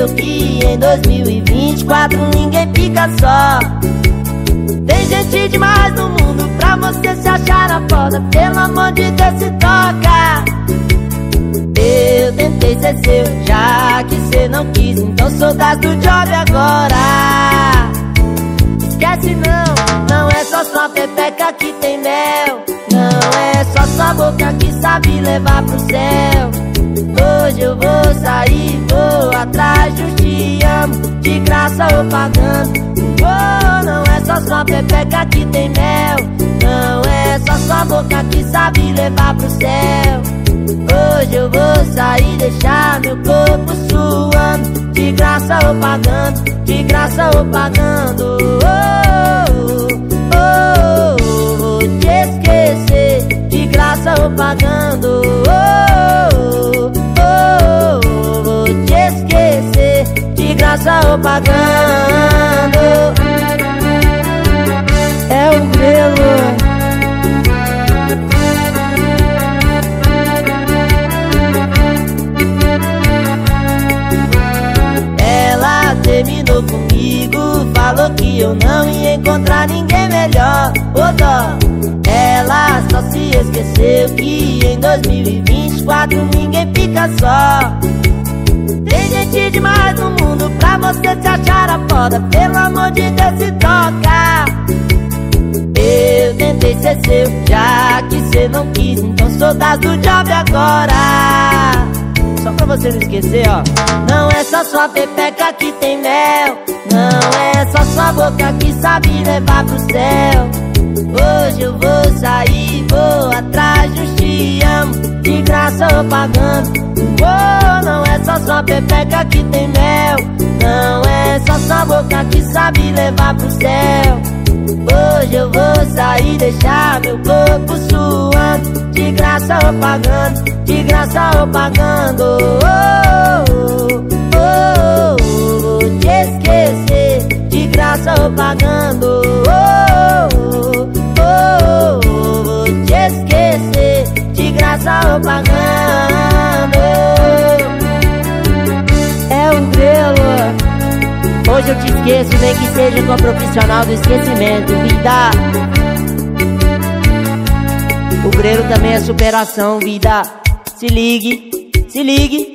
esqueceu que em 2024 ninguém fica só. Tem gente demais no mundo pra você se achar na foda. Pelo amor de Deus, se toca. Eu tentei ser seu, já que cê não quis, então sou das do job agora. Esquece não é só sua pepeca que tem mel. Não é só sua boca que sabe levar pro céu. Hoje eu vou sair, vou atrás do te amo, de graça ou pagando. Oh, não é só sua pepeca que tem mel. Não é só sua boca que sabe levar pro céu. Hoje eu vou sair, deixar meu corpo suando, de graça ou pagando, de graça ou pagando. Vou te esquecer, de graça ou pagando. Vou te esquecer, de graça ou pagando. É o Grelo. Terminou comigo, falou que eu não ia encontrar ninguém melhor. Ô dó, ela só se esqueceu que em 2024 ninguém fica só. Tem gente demais no mundo pra você se achar a foda. Pelo amor de Deus, se toca. Eu tentei ser seu, já que cê não quis, então sou das do job agora. Só pra você não esquecer, ó. Não é só sua pepeca que tem mel. Não é só sua boca que sabe levar pro céu. Hoje eu vou sair, vou atrás do te amo, de graça ou pagando. Oh, não é só sua pepeca que tem mel. Não é só sua boca que sabe levar pro céu. Hoje eu vou sair, deixar meu corpo suando, de graça ou pagando, de graça ou pagando. Vou te esquecer, de graça ou pagando. Vou te esquecer, de graça ou pagando. É um Grelo. Hoje eu te esqueço, nem que seja com a profissional do esquecimento, vida. O Grelo também é superação, vida. Se ligue, se ligue.